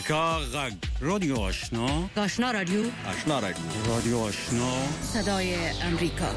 امریکا غږ رادیو آشنا رادیو رادیو آشنا صدای امریکا.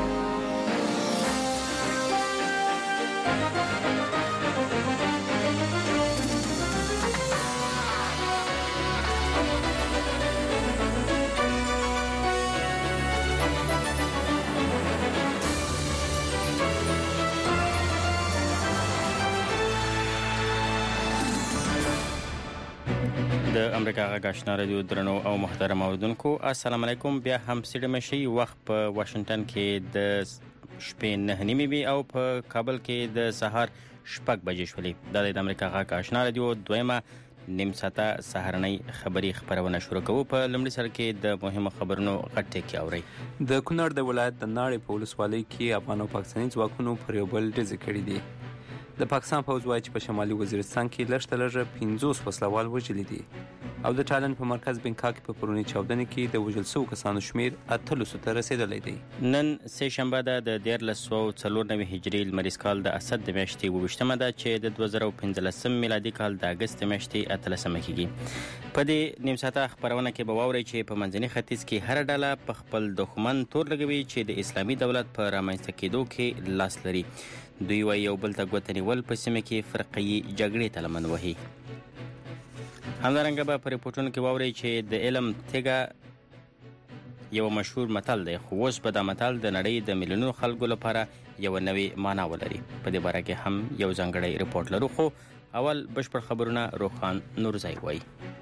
د امریکا غږ آشنا رادیو درنو او محترم اوریدونکو السلام علیکم. بیا هم سیډه مشي وخت په واشنگټن کې د شپې 9:30 او په کابل کې د سهار 6 بجې شولې. د امریکا غږ آشنا رادیو دویمه نیم ساعته سهارنۍ خبري خبرونه شروع کوو. په لومړي سر کې د مهمو خبرونو غټه کې اوري. د کونړ د ولایت د ناړې په ولسوالۍ کې افغان او پاکستاني ځواکونو پر یو بل ډزې کړې دي. د پاکستان پوځ وایي چې په شمالي وزیرستان کې لږ 50 وسلوال وژلي دي او د ټالن په مرکز بنکاک په پرونی چاودنې کې د وژل شوو کسانو شمیر 800 ته رسیدلی دی. نن سه شنبه د 1394 هجري لمریز کال د اسد د میاشتې 28مه ده چې د 2015 میلادي کال د اگست میاشتې 13مه کېږي. په دې نیم ساعته خبرونه کې به واورئ چې په منځني ختیځ کې هر ډله په خپل دښمن تور لګوي چې د اسلامي دولت په رامنځته کېدو کې لاس لري. دوی وايي یو بل ته ګوته نیول په سیمه کې فرقي جګړې ته لمن وهي. همدارنګه به په ریپورټونو کې واورئ چې د علم تیږه یو مشهور متل دی، خو اوس به دا متل د نړۍ د میلیونونو خلکو لپاره یو نوې معنا ولري. په دې باره کې هم یو ځانګړی ریپورټ لرو، خو اول بشپړ خبرونه روخان نورزای وایي.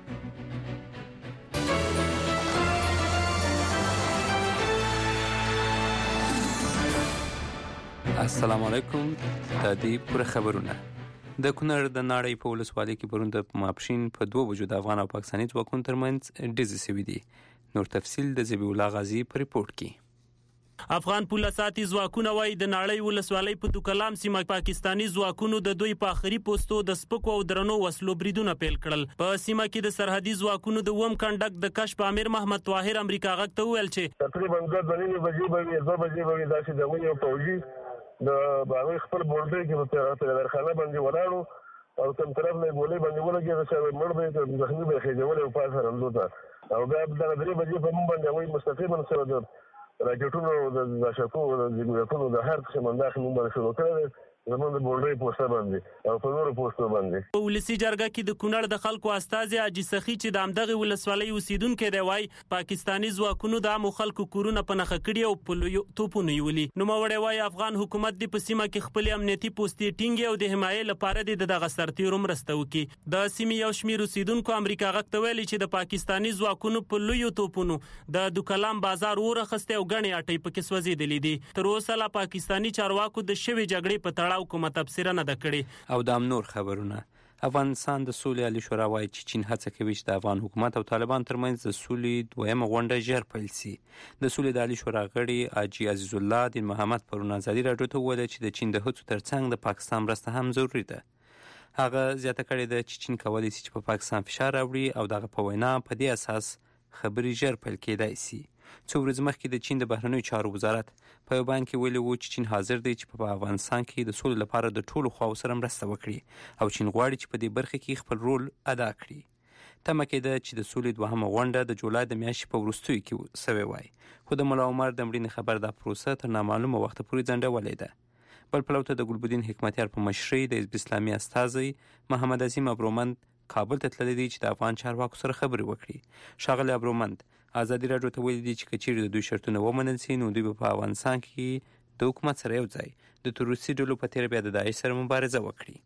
السلام علیکم. د دې پوره خبرونه. د کونړ د ناړۍ په ولسوالۍ کې پرون د ماپښین په 2 بجو د افغان او پاکستاني ځواکونو ترمنځ ډزې شوې دي. نور تفصیل د ذبیح الله غازی په ریپورت کې. افغان پولیساتي ځواکونه وايي د ناړۍ ولسوالۍ په دوکلام سیمه پاکستاني ځواکونو د دوی په اخري پوسټو د سپکو او درنو وسلو بریدونه پیل کړل. په سیمه کې د سرحدي ځواکونو د ووم کنډک د کشف امیر محمد طاهر امریکا غږ ته وویل چې تقریبا 2 بجې به داسې د ونیو فوجي د باغ خپل بورډر کې په درخانه باندې ولاړو او کوم طرف نه ګولې باندې ولګي چې مړ به زخمي به خېجول او پاسه راځو او بیا د 3 بجې په مون باندې وایي مستقیما سره د راکټونو د شکو د ګورتونو د هر څه منداخ مون باندې شروع کړل زموږ د بورډر پوسټ باندې او په نورو پوسټو باندې. په ولسی جرګه کې د کونړ د خلکو استازي حاجی سخی چې د امدغه ولسوالۍ اوسیدونکو دی وای پاکستاني ځواکونو د عامو خلکو کورونه په نخښه کړي او په لوی توپونه یولي. نو موړی وای افغان حکومت د په سیمه کې خپل امنیتي پوسټي ټینګ او د حمایت لپاره د دغه سرتیرو مرسته وکړي. د سیمې یو شمېر اوسیدونکو امریکا غږ ته ویلي چې د پاکستاني ځواکونو په لوی توپونو د دوکلام بازار ورخسته او غني اټي پکې سوځېدلې دي. تر اوسه لا پاکستاني چارواکو د شوی جګړې په تړاو کومه تفسیر نه ده کړې. او د نور خبرونه. افغانستان د سولې عالی شورا وايي چې چین هڅه کوي چې د افغان حکومت او طالبان ترمنځ د سولې دویمه غونډه ژر پیل شي. د سولې د عالی شورا غړي حاجی عزیز الله دین محمد پرون ازادي راډیو ته وویل چې د چین د هڅو ترڅنګ د پاکستان مرسته هم ضروری ده. هغه زیاته کړې ده چې چین کولی شي چې په پاکستان فشار راوړي او دغه په وینا په دې اساس خبري ژر پیل کېدای شي. څو ورځې مخکې د چین د بهرنیو چارو وزارت په یو بیان کې ویلي وو چې چین حاضر دی چې په افغانستان کې د سولې لپاره د ټولو خواو سره مرسته وکړي او چین غواړي چې په دې برخه کې خپل رول ادا کړي. تمه کېده چې د سولې دوهمه غونډه د جولای د میاشتې په وروستیو کې سوی وای، خو د ملا عمر د مړینې خبر دا پروسه تر نامعلومه وخته پورې ځنډولې ده. بل پلو ته د ګلبدین حکمتیار په مشرۍ د حزب اسلامي استازی محمد عظیم ابرومند کابل ته تللی دی چې د افغان چارواکو سره خبرې وکړي. ښاغلی ابرومند ازادي راډیو ته ویلي دي چې که چیرې د دوی شرطونه ومنل شي نو دوی به په افغانستان کې د حکومت سره یو ځای د تروریستي ډلو په تیر بیا د داعش سره مبارزه وکړي.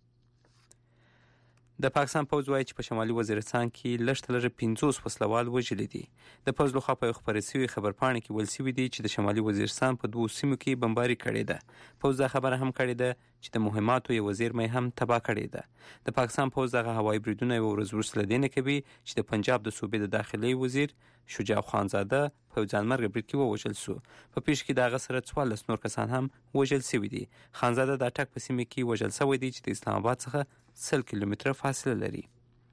د پاکستان پوځ وایي چې په شمالي وزیرستان کې لږ 50 وسلوال وژلي دي. د پوځ لخوا په خبرې شوی خبرپاڼې کې ویل شوي دي چې د شمالي وزیرستان په 2 سیمو کې بمباري کړې ده. پوځ دا خبره هم کړې ده چې د مهماتو یو زیرمې هم تباه کړې ده. د پاکستان پوځ دغه هوایي بریدونه یو ورځ وروسته لدې کوي چې د پنجاب د صوبې د داخلي وزیر شجاع خانزاده په ځانمرګ برید کې ووژل شو. په پیښ کې دغه سره 14 نور کسان هم وژل شوي دي. خانزاده د اټک په سیمه کې وژل شوی دی چې د اسلام آباد څخه 100 کیلومتره فاصله لري.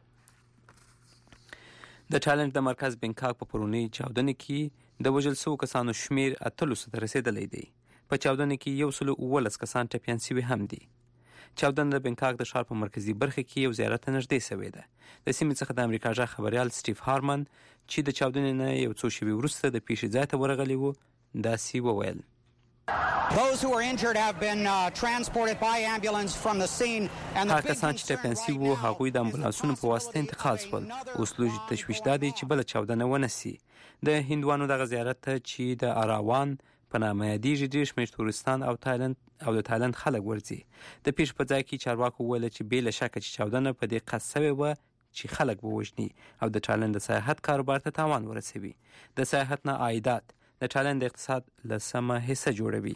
د ټالنټ د مرکز بنکاک په پرونی چاودنې کې د وژل شوو کسانو شمیر 800 ته رسیدلی دی. په چاودنې کې 119 کسان ټپیان شوي هم دي. چاودنه د بنکاک د ښار په مرکزي برخه کې یو زیارت ته نږدې شوې ده. د سیمې څخه د امریکا غږ خبریال سټیف هارمن چې د چاودنې نه یو څو شېبې وروسته د پیښې ځای ته ورغلی و داسې وویل: Those who are injured have been transported by ambulance from the scene and the کسان چې ټپیان شوي وو هغوی د امبولانسونو په واسطه انتقال شول. اوس لوی تشویش دا دی چې بله چاودنه ونه سي. د هندوانو دغه زیارت ته چې د اراوان په نامه یادېږي ډېر شمېر تورستان او د تایلند خلک ورځي. د پیښې په ځای کې چارواکو وویل چې بې له شکه چې چاودنه په دې قصد شوې وه چې خلک ووژني او د ټایلند د سیاحت کاروبار ته تاوان ورسوي. د سیاحت نه عایدات د ټایلند د اقتصاد لسمه حصه جوړوي.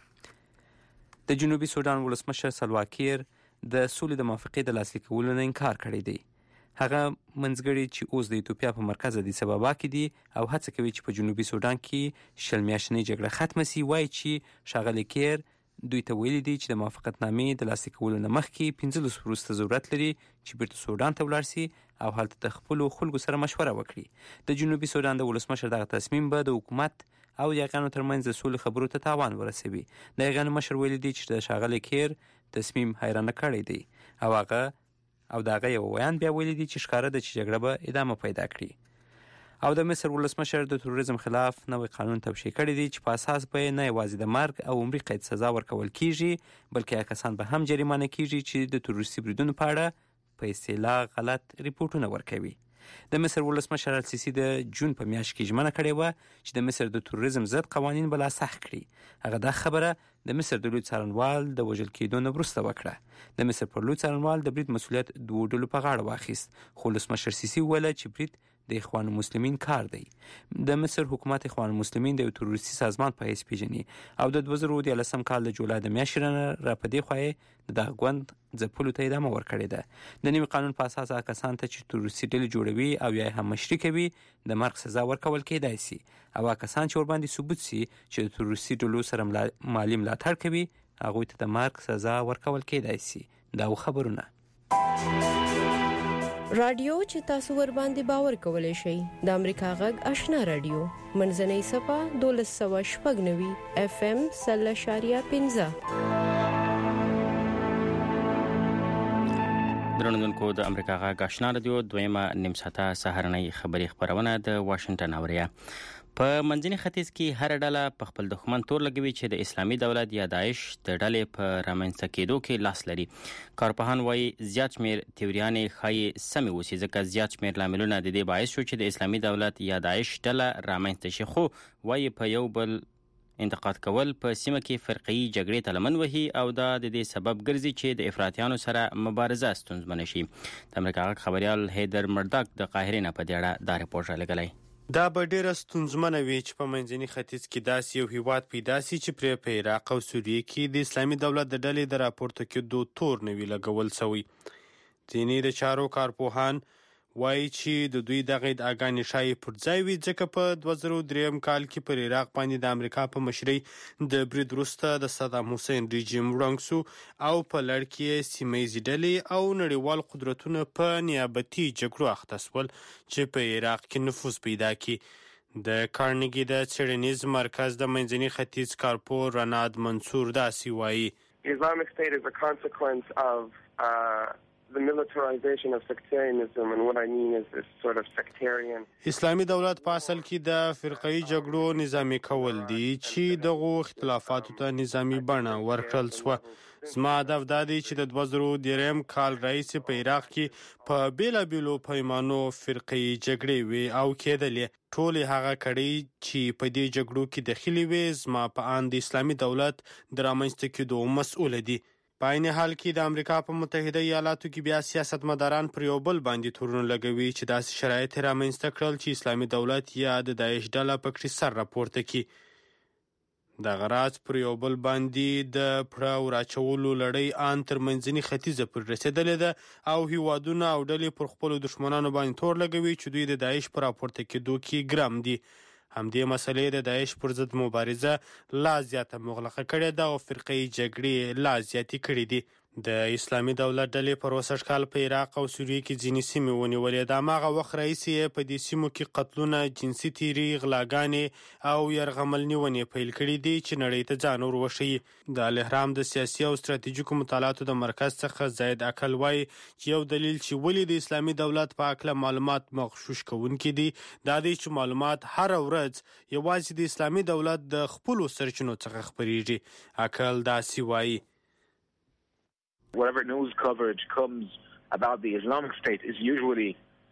د جنوبي سودان ولسمشر سلواکیر د سولې د موافقې د لاسلیک کولو نه انکار کړی دی. هغه منځګړي چې اوس د ایتوپیا په مرکز ادیس ابابا کې دي او هڅه کوي چې په جنوبي سودان کې 20 میاشتنۍ جګړه ختمه سي، وایي چې ښاغلی کیر دوی ته ویلي دي چې د موافقتنامې د لاسلیک کولو نه مخکې 15 وروسته ضرورت لري چې بیرته سودان ته ولاړ سي او هلته د خپلو خلکو سره مشوره وکړي. د جنوبي سودان د ولسمشر دغه تصمیم به د حکومت او یاغیانو ترمنځ د سولې خبرو ته تاوان ورسوي. د یاغیانو مشر ویلي دی چې د ښاغلي کیر تصمیم حیرانه کړی دی او د هغه یو ویان بیا ویلي دی چې ښکاره ده چې جګړه به ادامه پیدا کړي. او د مصر ولسمشر د تروریزم خلاف نوی قانون توشیح کړی دی چې په اساس به نه یوازې د مرګ او عمري قید سزا ورکول کیږي بلکې هغه کسان به هم جریمانه کیږي چې د تروریستي بریدونو په اړه په اصطلاح غلط ریپورټونه ورکوي. د مصر ولسمشر السیسی د جون په میاشت کې ژمنه کړې وه چې د مصر د تروریزم ضد قوانین به لاسخ کړي. هغه دا خبره د مصر د لوی څارنوال د وژل کېدو نه وروسته وکړه. د مصر پر لوی څارنوال د برید مسؤلیت دوو ډلو په غاړه واخیست، خو ولسمشر سیسی وویل چې برید د اخوان المسلمین کار دی. د مصر حکومت اخوان المسلمین د یو تروریستي سازمان په حیث پیژني او د 2013 کال د جولای د میاشتې را په دې خوا یې د دغه ګوند ځپلو ته ادامه ورکړې ده. د نوي قانون په اساس هغه کسان ته چې تروریستي ډلې جوړوي او یا هم مشري کوي د مرګ سزا ورکول کېدای سي او هغه کسان چې ورباندې ثبوت سي چې د تروریستي ډلو سره مالي ملاتړ کوي هغوی ته د مرګ سزا ورکول کېدای سي. دا خبرونه رادیو چې تاسو ور باندې باور کولای شئ د امریکا غږ آشنا رادیو منځنۍ صفه 1290 FM 0.15. درنوونکو د امریکا غږ آشنا رادیو دویمه نیم ساعته سهارنۍ خبري خبرونه د واشنگټن اوریا. په منځني ختیځ کې هر ډله په خپل دښمن تور لګوي چې د اسلامي دولت یا داعش د ډلې په رامنځته کېدو کې لاس لري. کارپوهان وایي زیات شمېر تیوریانې ښایي سمې اوسي ځکه زیات شمېر لاملونه د دې باعث شو چې د اسلامي دولت یا داعش ډله رامنځته شي، خو وایي په یو بل انتقاد کول په سیمه کې فرقي جګړې ته لمن وهي او دا د دې سبب ګرځي چې د افراطیانو سره مبارزه ستونزمنه شي. د امریکا غږ خبریال هیدر مرداک د قاهرې نه په دې اړه دا رپورټ رالیږلی. دا به ډیره ستونزمنه وي چې په منځني ختیځ کې داسې یو هیواد پیدا سي چې پرې په عراق او سوریه کې د اسلامي دولت د ډلې د راپورته کېدو تور نه وي لګول شوی. ځینې د چارو کارپوهان وایي چې د دوی دغه ادعاګانې ښایي پر ځای وي ځکه په 2003 کال کې پر عراق باندې د امریکا په مشرۍ د برید وروسته د صدام حسین رژیم ړنګ شو او په لړ کې سیمه ییزې ډلې او نړیوال قدرتونه په نیابتي جګړو اخته شول چې په عراق کې نفوذ پیدا کړي. د کارنګي د څېړنیز مرکز د منځني ختیځ کارپور رناد منصور داسې وایي: Islamic State is a consequence of the militarization of sectarianism, and what I mean is this sort of sectarian. اسلامي دولت په اصل کې د فرقي جګړو نظامي کول دي چې دغه اختلافاتو ته نظامي بڼه ورکړل شوه. زما هدف دا دی چې د 2003 کال راهیسې په عراق کې په بیلابیلو پیمانو فرقي جګړې وي او کېدلې. ټولې هغه کړۍ چې په دې جګړو کې دخیلې وي زما په اند د اسلامي دولت د رامنځته کېدو مسؤله دي. په عین حال کې د امریکا په متحده ایالاتو کې بیا سیاستمداران پر یو بل باندې تورونه لګوي چې داسې شرایط رامنځته کړل چې اسلامي دولت یا د داعش ډله پکې سر راپورته کړي. دغه راز پر یو بل باندې د پړه وراچولو لړۍ ان تر منځني ختیځه پورې رسېدلې ده او هیوادونه او ډلې پر خپلو دښمنانو باندې تور لګوي چې دوی د داعش پر راپورته کېدو کې ګرم دي. همدې مسلې د داعش پر ضد مبارزه لا زیاته مغلقه کړې ده او فرقي جګړې لا زیاتې کړې دي. د اسلامي دولت ډلې په 64 کال په عراق او سوریه کې ځینې سیمې ونیولې. د هماغه وخت رئیس یې په دې سیمو کې قتلونه، جنسي تیري، غلاګانې او یرغمل نیونې پیل کړي دي چې نړۍ ته ځان ور وښیي. د الاهرام د سیاسي او ستراتیژیکو مطالعاتو د مرکز څخه زید اکل وایي چې یو دلیل چې ولې د اسلامي دولت په اړه معلومات مغشوش کوونکي دي دا دی چې معلومات هر ورځ یوازې د اسلامي دولت د خپلو سرچینو څخه خپریږي. اکل داسې وایي whatever news coverage comes about the Islamic State is usually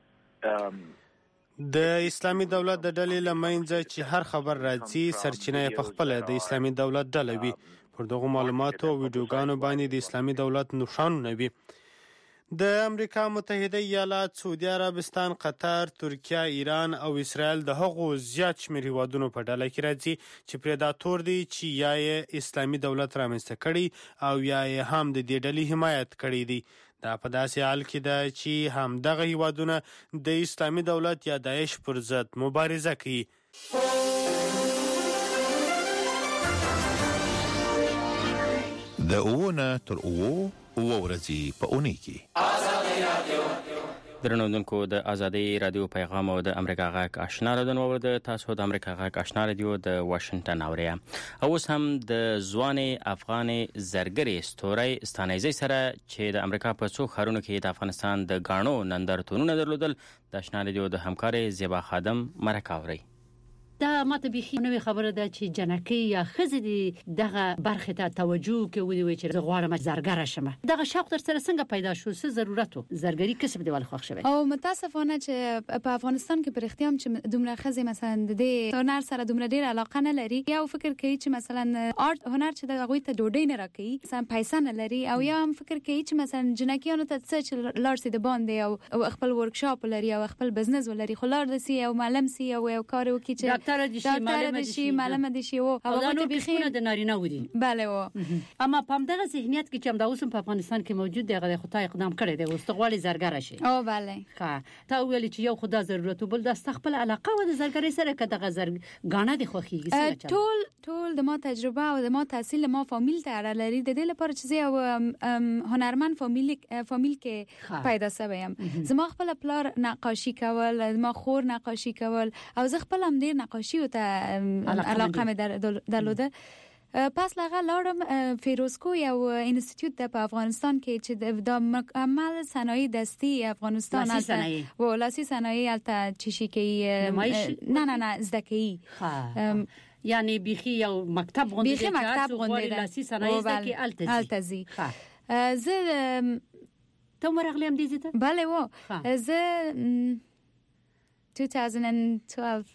د اسلامي دولت د ډلې لمنځه چې هر خبر راځي سرچینه په خپل د اسلامي دولت ډله وي. پر دغه معلوماتو او ویډیوګانو باندې د اسلامي دولت نشانونه وي. د امریکا متحده ایالات، سعودي عربستان، قطر، ترکیه، ایران او اسرائیل د هغو زیات شمېر هیوادونو په ډله کې راځي چې پریداتور دي چې یا یې اسلامي دولت رامنځته کړي او یا یې هم د دې ډلې حمایت کړی دی. دا په داسې حال کې ده چې همدغه هیوادونه د اسلامي دولت یا داعش پر ضد مبارزه کوي. د اوونه تر اوو ورځې په اونۍ کې درنوونکو د ازادي رادیو پیغام او د امریکا غاک آشنا رادیو ورده تاسو د امریکا غاک آشنا رادیو د واشنگټن اوریا. اوس هم د ځوان افغان زرګری ستوري ستانیزي سره چې د امریکا په څو خارونو کې د افغانستان د غاڼو نندرتونونه درلودل د آشنا رادیو د همکاري زیبا خادم مرکاوري. دا ماته بيخي نوې خبره ده چې جنکې یا خزې دي دغه برخه ته توجه کوي چې غواړم زرګر شم. دغه شوق تر سره څنګه پیدا شو؟ څه ضرورت و زرګری کسب دی ول خوښ شوی؟ او متاسفانه چې په افغانستان کې پر اختیام چې دومره خزې مثلا د هنر سره دومره ډیر علاقه نه لري یا فکر کوي چې مثلا آرت هنر چې د غوي ته ډوډۍ نه راکړي مثلا پیسې نه لري او یا هم فکر کوي چې مثلا جنکیانو ته څه لارسي د باندې او خپل ورکشاپ لري او خپل بزنس ولري خو لار دسي او معلم سي او کار وکړي چې معلم دي شي او هغه بخونه د نارینه ودی. بله و اما په همدغه ذهنیت کې چې هم د اوسم په افغانستان کې موجود دی هغه خدای اقدام کړی دی واستغوالي زرګر شي. او بله ښه تا ویل چې یو خدای ضرورت بل د استقبال علاقه و د زرګری سره کده غاڼه دی خوخي ټول د ما تجربه او د ما تحصیل ما فامیل ته اړه لري. د دې لپاره چې یو هنرمند فامیل کې پیدا شوم. زما خپل پلار نقاشي کول، ما خور نقاشي کول او زه خپل هم ډیر نقاشي او علاقه مې درلوده. پس لاغه لاړم فیروزکو یو انستیتیوت ده په افغانستان کې چې د مکمل صنایع دستی افغانستان هست و لاسی صنایع البته چشی کې نه زده کوي. یعنی بیخی یو مکتب غونډه بیخی مکتب غونډه لاسی صنایع کې التزی زه ته مرغلیم دي زه بله و زه 2012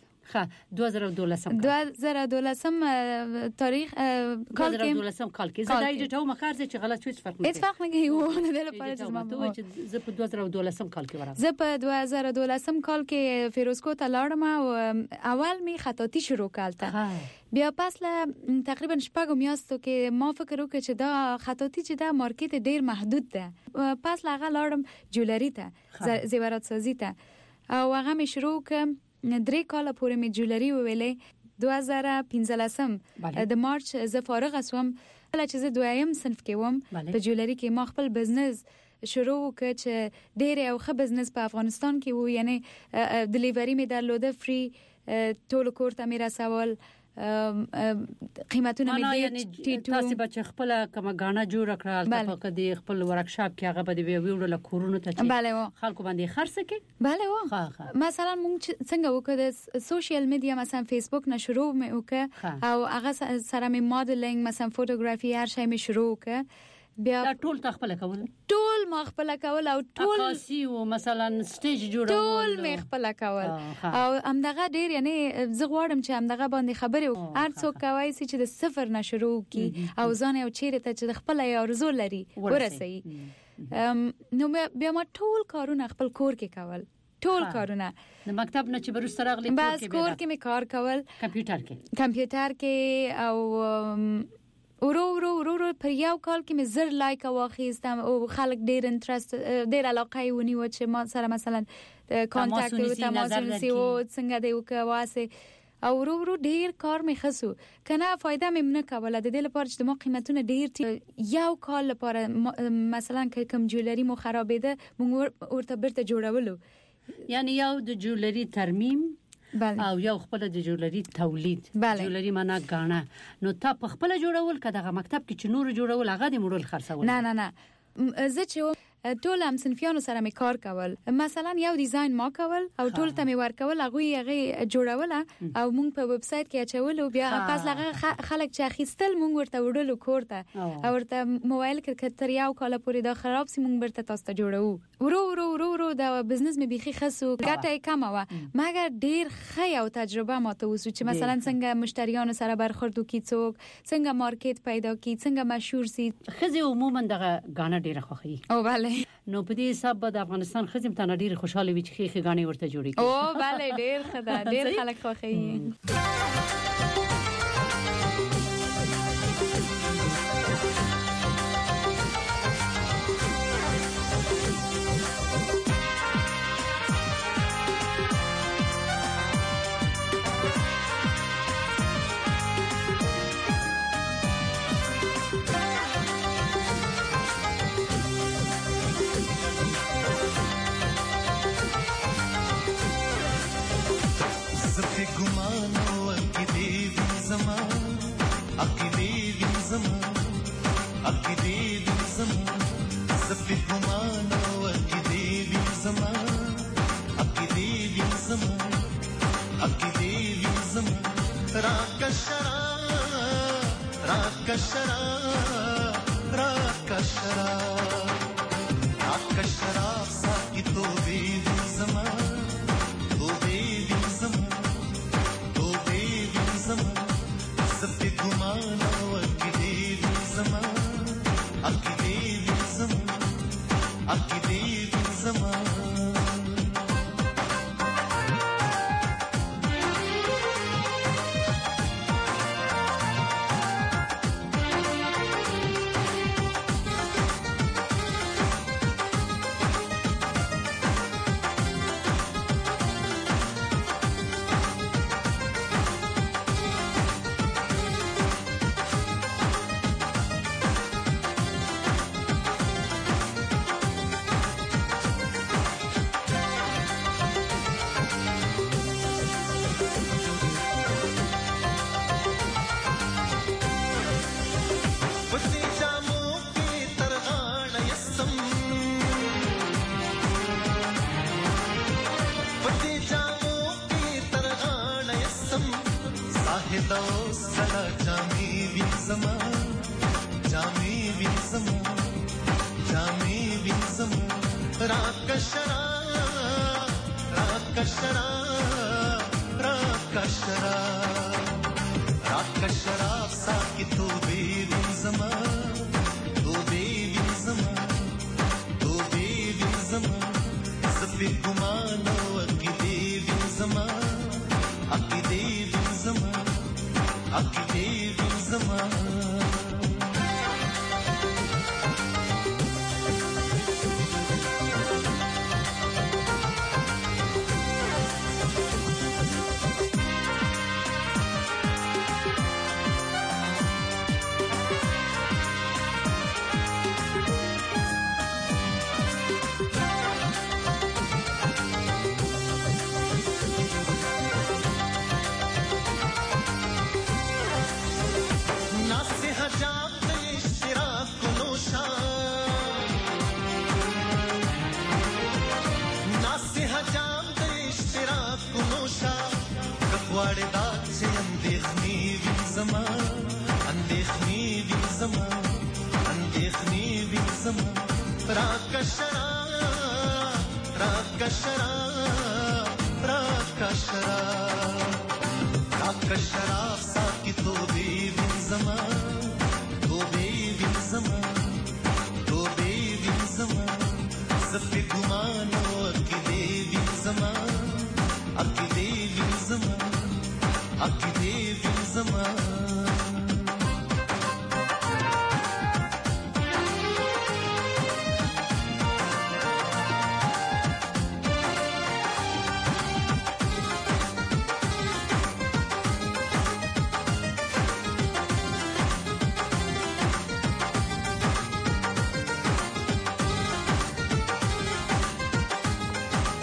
2012 تاریخ کال کې زه دای ته مخارزه چې غلط شوی فرق نه اتفاق نه کوي ونه د لپاره چې زه په 2012 کال کې ورم. زه په 2012 کال کې فیروزکو ته لاړم او اول می خطاطی شروع کړم. بیا پس له تقریبا شپږ میاشتو کې ما فکر وکړ چې دا خطاطی چې دا مارکیټ ډیر محدود ده. پس لاغه لاړم جولری ته زیورات سازی ته او هغه می شروع کړم. 3 کال پورې می جولری ویلې 2015 د مارچ زه فارغ اسوم کله چې زه دویم صنف کې وم په جولری کې ما خپل بزنس شروع وکړ چې ډېر یو ښه بزنس په افغانستان کې وو. یعنی ډیلیوری می درلوده فری ټول کور ته می رسول قیمتونه می ډېر تاسو به خپل کومه غاڼه جوړ کړل په دې خپل ورکشاپ کې هغه به دی ویوړل کورونو ته چې خلکو باندې خرڅ کې. بله و مثلا موږ څنګه وکړو سوشل میډیا مثلا فیسبوک نه شروع مې وکړ او هغه سره می ماډلینګ مثلا فوټوګرافي هر شی می شروع وکړ. بیا ټول تخپل کول ټول ما خپل کول او ټول عکاسي او مثلا سټیج جوړول ټول مې خپل کول او همدغه ډیر یعنی زه غواړم چې همدغه باندې خبرې هر څوک کوي چې د صفر نه شروع کی او ځان یو چیرې ته چې خپل ارزو لري ورسي. نو بیا ما ټول کارونه خپل کور کې کول ټول کارونه د مکتب نه چې برسته راغلی بس کور کې مې کار کول کمپیوټر کې او ورو پر یو کال کې مې زر لایک واخیستم او خلک ډیر انټرست ډیر علاقه ونی و چې ما سره مثلا کانټاکټ او تماس ونیسي او څنګه دی وکواسه او ورو ډیر کار می خسو کنه فائدہ مې نه کوله د دې لپاره چې د ما قیمتونه ډیر یو کال لپاره مثلا کوم جولری مو خرابېده موږ ورته برته جوړولو یعنی یو د جولری ترمیم بله. او یو خپل د جولری تولید جولری معنا غاڼه نو تا په خپل جوړول کداغه مکتب کې چې نور جوړول هغه د مورل خرڅول نه زه چې ټول هم صنفیانو سره می کار کول مثلا یو ډیزاین ما کول او ټول ته می ورکول هغه جوړول او مونږ په ویب سټ کې اچول او بیا پس هغه خلک چې اخیستل مونږ ورته وړلو کوړه او ورته موبایل کې تر یو کال پورې دا خراب سي مونږ ورته تاسو ته جوړو ورو دا بزنس می بيخي خسو ګټه کم و مګر ډیر ښه او تجربه ماته وسو چې مثلا څنګه مشتریانو سره برخورد وکړي څوک څنګه مارکیټ پیدا کړي څنګه مشهور سي خزي عموما دغه غاڼه ډیره خوخي او bale نو په دې حساب د افغانستان خزم ته ډیر خوشاله وي چې خېخه غاڼې ورته جوړي او bale ډیر خدا ډیر خلک خوخي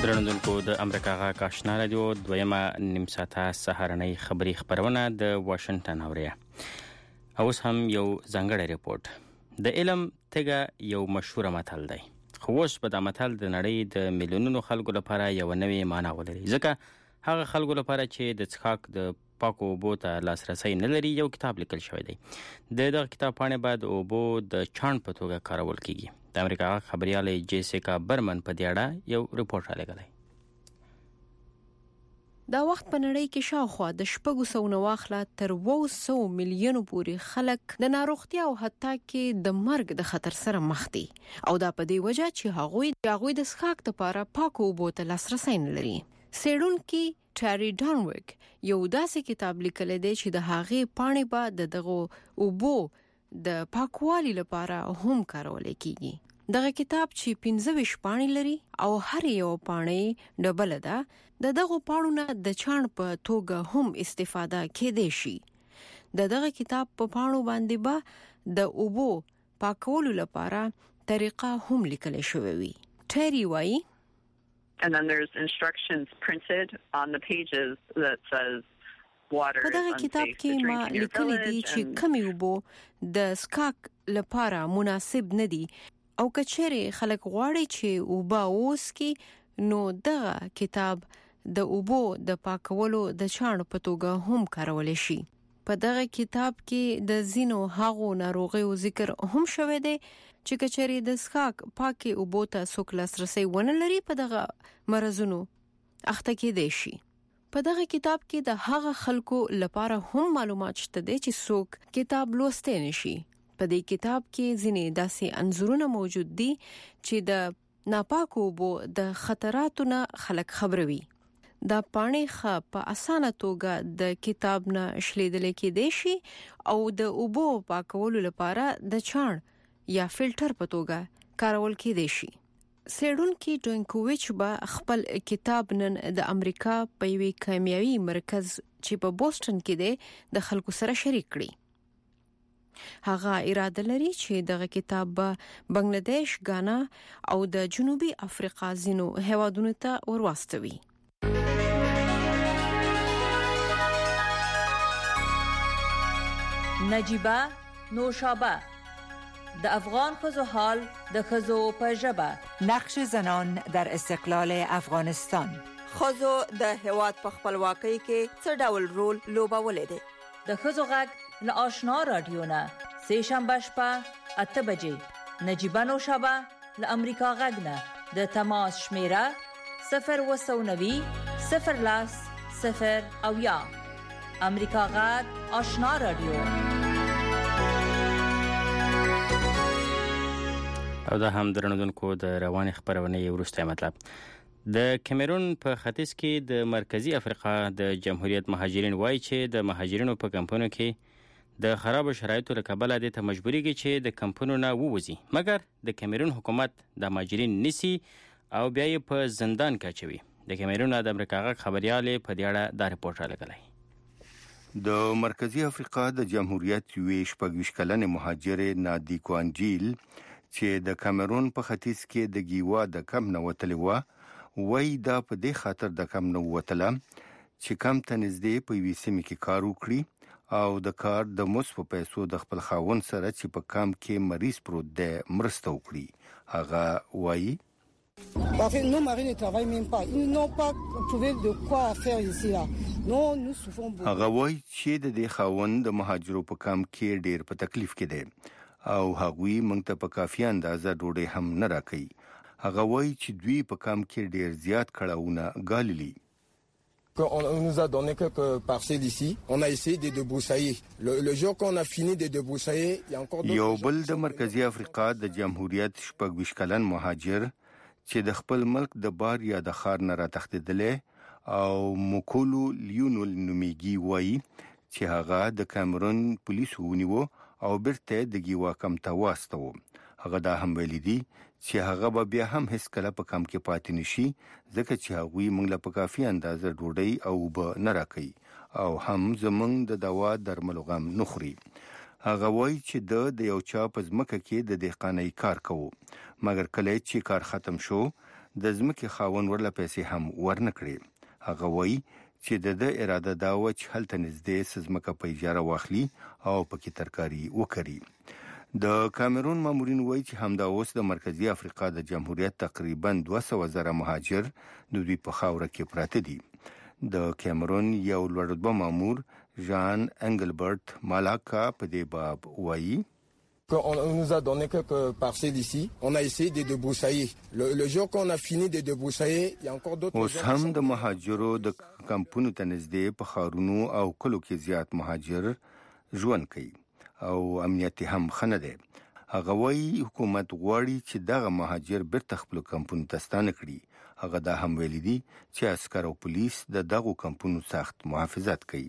درنوونکو د امریکا غاک آشنا رادیو دویمه نیم ساعته سهارنۍ خبری خبرونه د واشنگټن اوریا. اوس هم یو ځانګړی ریپورت. د علم تګه یو مشهور متل دی، خو اوس په دا متل د نړۍ د میلیونونو خلکو لپاره یو نوې معنی ولري، ځکه هغه خلکو لپاره چې د څښاک د پاکو اوبو ته لاسرسی نه لري یو کتاب لیکل شوی دی. دغه کتاب پاڼې بعد اوبو د چاڼ په توګه کارول کیږي. د امریکا خبرياله جیسیکا برمن په دې اړه یو ریپورت راغلی. دا وخت په نړۍ کې شاوخوا د 600 واخله تر 200 میلیونو پورې خلک د ناروغتیا او حتی کې د مرګ د خطر سره مخ دي، او دا په دې وجه چې هغوی د څښاک لپاره پاکو اوبو ته لاسرسی نه لري. سیډونکي ټری ډانویک یو داسې کتاب لیکلی دی چې د هغې پاڼې به دغه اوبو د پاکوالي لپاره هم کارول کیږي. دغه کتاب چې 15 پاڼې لري او هر یو پاڼې ډبل ده، دغه پاڼو نه د چاڼ په توګه هم استفاده کېدای شي. دغه کتاب په پاڼو باندې به د اوبو پاکولو لپاره طریقه هم لیکل شوی وي. ټری وایي And then there's instructions printed on the pages that says water is unsafe to drink in your village. چې کمی اوبو د سکاک لپاره مناسب نه دي، او کچېره خلک غواړي چې اوبه وڅښي، نو دغه کتاب د اوبو د پاکولو د چاڼ په توګه هم کارول شي. په دغه کتاب کې د زینو هغو ناروغیو ذکر هم شوی دی چې کچېره د سکاک پاکي اوبو ته څوک لاسرسی ونه لري، په دغه مرزونو اخته کېدای شي. په دغه کتاب کې د هغه خلکو لپاره هم معلومات شته دي چې څوک کتاب لوستي نشي. په دې کتاب کې ځینې داسې انځورونه موجود دي چې د ناپاکو اوبو د خطراتو نه خلک خبروي. دا پاڼې په اسانه توګه د کتاب نه شلیدل کېدای شي او د اوبو پاکولو لپاره د چاڼ یا فلټر په توګه کارول کېدای شي. سیډونکي ډونکوویچ به خپل کتاب نن د امریکا په یوې کیمیاوي مرکز چې په بوسټن کې دی د خلکو سره شریک کړي. هغه اراده لري چې دغه کتاب به بنگلاديش، غانا او د جنوبي افریقا ځینو هیوادونو ته ورواستوي. نجیبه نوشابه د افغان ښځو حال د ښځو په ژبه، نقش زنان در استقلال افغانستان، ښځو د هېواد په خپلواکۍ کې څه ډول رول لوبولی دی. د ښځو غږ له آشنا رادیو نه سه شنبه شپه 8 بجې، نجیبه نوشابه له امریکا غږ نه د تماس شمیره 090 010 0 امریکا غږ آشنا رادیو. او دا هم درنوونکو د روان خبرونه وروسته مطلب. د کیمرون په ختیځ کې د مرکزی افریقا د جمهوریت مهاجرین وایي چې د مهاجرینو په کمپونو کې د خراب شرایطو له کبله د مجبورېږي چې د کمپونو نه ووځي، مګر د کیمرون حکومت د مهاجرین نسی او بیا یې په زندان کې اچوي. د کیمرون د امریکا غږ خبرياله په دې اړه دا ریپورت راغلی. د مرکزی افریقا د جمهوریت یوې شپږ کلن مهاجر نادی کوانجیل چې د کیمرون په ختیځ کې د گیوا د کم نه وتلی و، وای دا په دې خاطر د کم نه وتله چې کم ته نږدې په یوې سیمې کې کار وکړي او د کار د مصرف پیسو د خپل خاوند سره چې په کام کې مریض پروت دی مرسته وکړي. هغه وایي nos maris ne travaillent même pas, ils n'ont pas trouvé de quoi faire ici là. Nous souffrons beaucoup. هغه وایي چې د دې خاوند د مهاجرو په کام کې ډیر په تکلیف کې دی او هغوی موږ ته په کافي اندازه ډوډۍ هم نه راکوي. هغه وایي چې دوی په کام کې ډیر زیات کړهونه ګاللي. On nous a donné quelques parcelles ici. On a essayé de débroussailler. Le jour qu'on a fini de débroussailler, il y a encore d'autres. یو بل د مرکزی افریقا د جمهوریت 26 کلن مهاجر چې د خپل ملک د بار یا د خار نه راتښتېدلی او موکولو لیونول نومیږي وایي چې هغه د کیمرون پولیسو ونیو او برته د گیوا کم ته واستو. هغه دا هم ویلي دي چې هغه به بیا هم هیڅ کله په کم کې پاتې نشي، ځکه چې هغوی موږ له په کافي اندازه ډوډۍ او اوبه نه راکوي او هم زموږ د دوا درملو غم نه خوري. هغه وایي چې د یو چا په ځمکه کې د دهقانۍ کار کوو، مګر کله چې کار ختم شو د ځمکې خاوند ورله پیسې هم ورنکړي. هغه وایي چې د اراده دا و چې هلته نږدې سزمکه په اجاره واخلي او پکې ترکاري وکړي. د کامرون مامورین وایي چې همدا اوس د مرکزی افریقا د جمهوریت تقریبا 200,000 مهاجر د دوی په خاوره کې پراته دي. د کامرون یو لوړ رتبه مامور ژان انګلبرت مالاکا په دې باب وایي On nous a donné quelques parcelles ici. On a essayé de débroussailler. Le jour qu'on a fini de débroussailler, il y a encore d'autres. اوس هم د مهاجرو د کمپونو ته نږدې په خارونو او کلو کې زیات مهاجر ژوند کوي او امنیت هم خنه ده. هغه وایي حکومت غواړي چې دغه مهاجر بیرته خپل کمپونو ته ستانه کړي. هغه دا هم ویلي دي چې عسکر او پولیس د دغو کمپونو سخت محافظت کوي.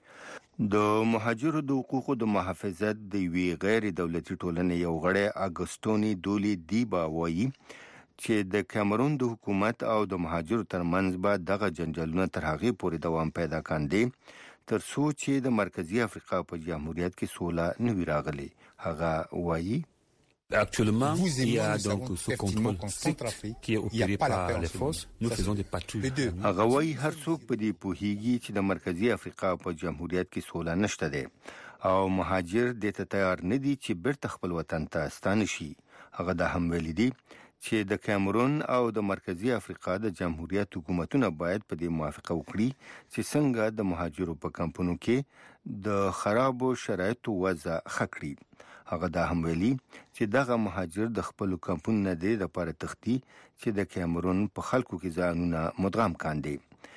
د مهاجرو د حقوقو د محافظت د یوې غیر دولتي ټولنې یو غړی اګوستونی دولی دیبا وایي چې د کامرون د حکومت او د مهاجرو ترمنځ به دغه جنجالونه تر هغې پورې دوام پیدا کاندي تر څو چې د مرکزی افریقا په جمهوریت کې سوله نه وي راغلې. هغه وایي Actuellement, il y a donc ce contrôle strict qui est opéré par les forces. Nous faisons des patrouilles. هغه وایي هر څوک په دې پوهیږي چې د مرکزی افریقا په جمهوریت کې سوله نشته ده او مهاجر دې ته تیار نه دي چې بیرته خپل وطن ته ستانه شي. هغه دا هم ویلي دي چې د کامرون او د مرکزی افریقا د جمهوریت حکومتونه باید په دې موافقه وکړي چې څنګه د مهاجرو په کمپونو کې د خرابو شرایطو وضع ښه کړي. هغه دا هم ویلي چې دغه مهاجر د خپل کمپون نه دی د پاره تختی چې د کامرون په خلکو کې ځانونه مدغم کاندي.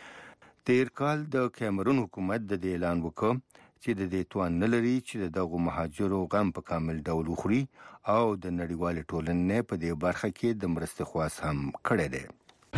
تیر کال د کامرون حکومت د اعلان وکړ چې د دې توان نه لري چې دغه مهاجرو غم په کامل ډول وخوري او د نړیوال ټولنې په دې برخه کې د مرستې خواص هم کړی دی.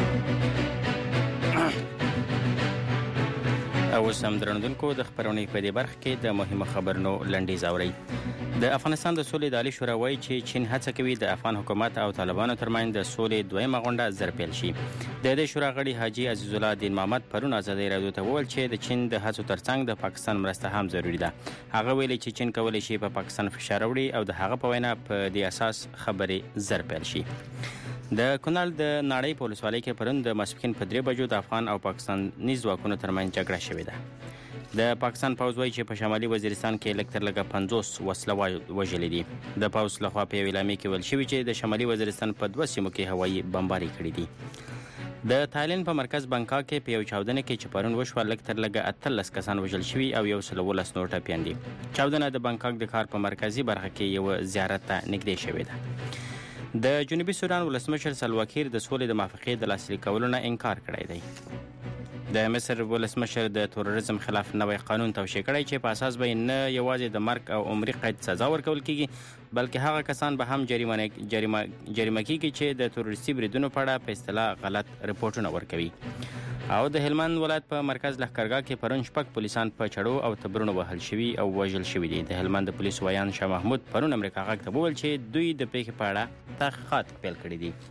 او سم درنودونکو د خبرونې په دې برخه کې د مهمه خبرونو لنډیز اورئ. د افغانستان د سولې د عالی شورا وایي چې چین هڅه کوي د افغان حکومت او طالبانو ترمنځ د سولې دویمه غونډه زر پیل شي. د دې شورا غړي حاجی عزیز الله دین محمد پرون ازادي راډیو ته وویل چې د چین د هڅو ترڅنګ د پاکستان مرسته هم ضروری ده. هغه ویلي چې چین کولی شي په پاکستان فشار وړي او د هغه په وینا په دې اساس خبرې زر پیل شي. د کونړ د ناړۍ په ولسوالۍ کې پرون د ماسپښین په 3 بجو د افغان او پاکستاني ځواکونو ترمنځ جګړه شوې ده. د پاکستان پوځ وایي چې په شمالي وزیرستان کې لږ تر لږه 50 وسله وژلې دي. د پوځ لخوا په یوه اعلامیه کې ویل شوي چې د شمالي وزیرستان په 2 سیمو کې هوایي بمباري کړې دي. د تایلند په مرکز بانکاک کې په یو چاودنه کې چې پرون وشوه لږ تر لږه 18 کسان وژل شوي او 119 نور ټپیان دي. چاودنه د بانکاک د ښار په مرکزي برخه کې یو زیارت ته نږدې شوې ده. د جنوبي سودان ولسمشر سلواکیر د سولې د موافقې د لاسلیک کولو نه انکار کړی دی. د مصر ولسمشر د تروریزم خلاف نوی قانون توشیح کړی چې په اساس به نه یوازې د مرګ او عمري قید سزا ورکول کیږي بلکې هغه کسان به هم جریمه کیږي چې د تروریستي بریدونو په اړه په اصطلاح غلط رپورټونه ورکوي. او د هلمند ولایت په مرکز لښکرګاه کې پرون 6 پولیسان په چړو او تبرونو وهل شوي او وژل شوي دي. د هلمند پولیس ویان شاه محمود پرون امریکا غږ ته وویل چې دوی د پیښې په اړه تحقیقات پیل کړي دي.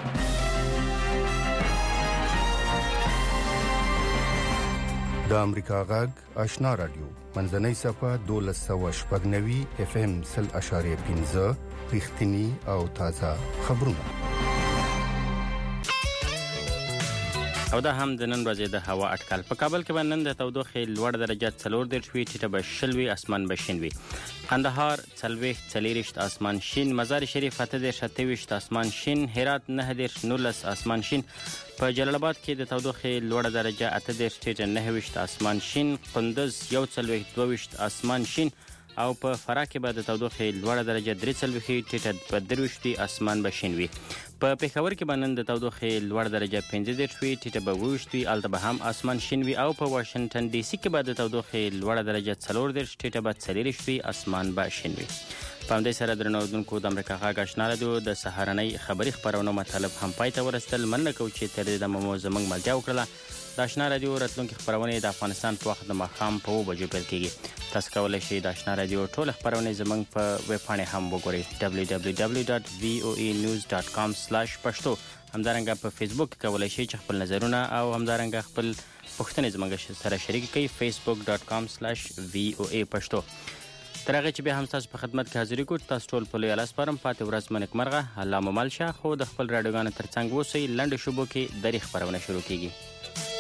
د امریکا غږ آشنا رادیو منځنۍ صفه 1290 FM 0.15 رښتینی او تازه خبرونه. او دا هم د نن ورځې د هوا اټکل. په کابل کې به نن د تودوخې لوړ درجه 4 وي، ټیټه به 20 وي، اسمان به شین وي. قندهار 40 اسمان شین، مزار شریف 28 اسمان شین، هرات 19 اسمان شین، په جلال آباد کې د تودوخې لوړ درجه 28 ټیټه 29 اسمان شین، قندوز 22 اسمان شین او په فراه کې به د تودوخې لوړ درجه 43 ټیټه 23 اسمان به شین وي. په پېښور کې به نن د تودوخې لوړ درجه 15 وي، ټیټه به 20 الته به هم اسمان شین وي. او په واشنگټن ډي سي کې به د تودوخې لوړ درجه 40 ټیټه به 40 اسمان به شین وي. په همدې سره درنودونکو د امریکا غږ آشنا رادیو د سهارنۍ خبري خبرونو مطلب هم پای ته ورسېدل. مننه کوم چې تر دې دمه مو زموږ ملګرتیا وکړه. د آشنا رادیو راتلونکي خبرونه د افغانستان په وخت د ماښام په 2 بجو پیل کیږي. تاسو کولی شئ د آشنا رادیو ټول خبرونه زموږ په ویب پاڼې هم وګورئ www.voenews.com/pashto. همدارنګه په فیسبوک کې کولی شئ چې خپل نظرونه او همدارنګه خپل پوښتنې زموږ سره شریک کړئ facebook.com/voa pashto. تر هغه چې بیا هم تاسو په خدمت کې حاضرې کوو. تاسو ټول په لوی لاس سپارم. پاتې ورځ مو نیکمرغه. الله مو مل شه. خو د خپل راډیوګانو ترڅنګ اوسئ. لنډو شوبو کې درې خپرونه شروع کیږي.